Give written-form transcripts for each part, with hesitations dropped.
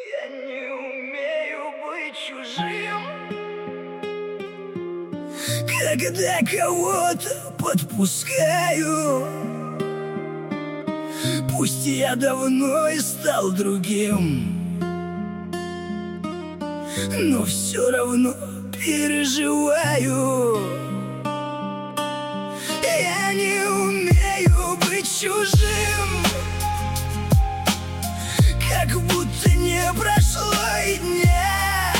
Я не умею быть чужим, когда кого-то подпускаю. Пусть я давно и стал другим, но все равно переживаю. Я не умею быть чужим, как будто не прошло и дня.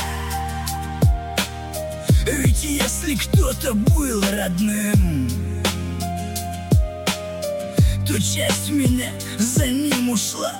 Ведь если кто-то был родным, то часть меня за ним ушла.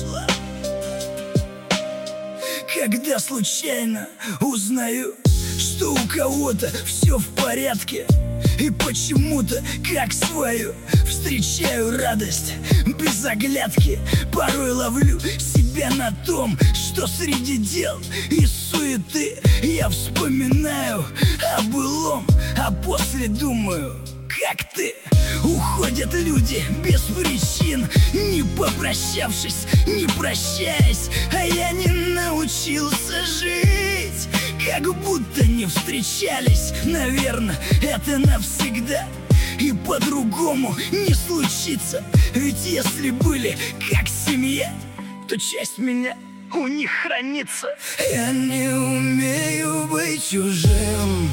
Когда случайно узнаю, что у кого-то все в порядке, и почему-то, как свою, встречаю радость без оглядки. Порой ловлю себя на том, что среди дел и суеты я вспоминаю о былом, а после думаю, как ты. Уходят люди без причин, не попрощавшись, не прощаясь, а я не научился жить, как будто не встречались. Наверное, это навсегда и по-другому не случится. Ведь если были как семья, то часть меня у них хранится. Я не умею быть чужим,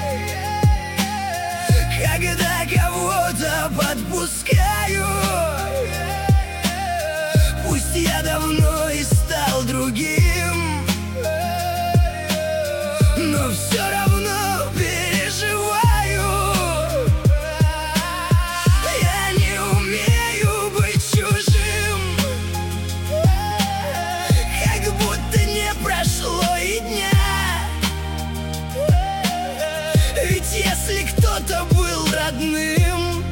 когда кого-то подпускаю. Пусть я давно и стал другим, но все равно переживаю. Я не умею быть чужим, как будто не прошло и дня. Ведь если кто-то был родным,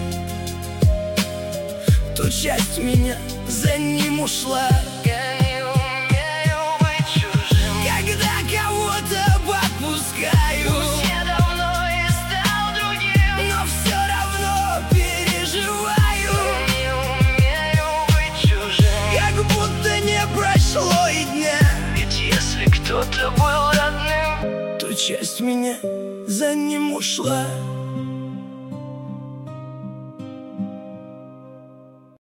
то часть меня за ним ушла. Я не умею быть чужим, когда кого-то подпускаю. Пусть я давно и стал другим, но все равно переживаю. Я не умею быть чужим, как будто не прошло и дня. Ведь если кто-то был родным, то часть меня за ним ушла.